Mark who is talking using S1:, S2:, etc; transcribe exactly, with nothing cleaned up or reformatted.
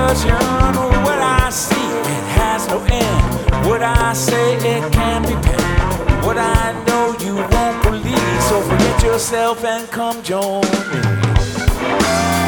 S1: version of what I see, it has no end. What I say, it can be penned. What I know, you won't believe. So forget yourself and come join me.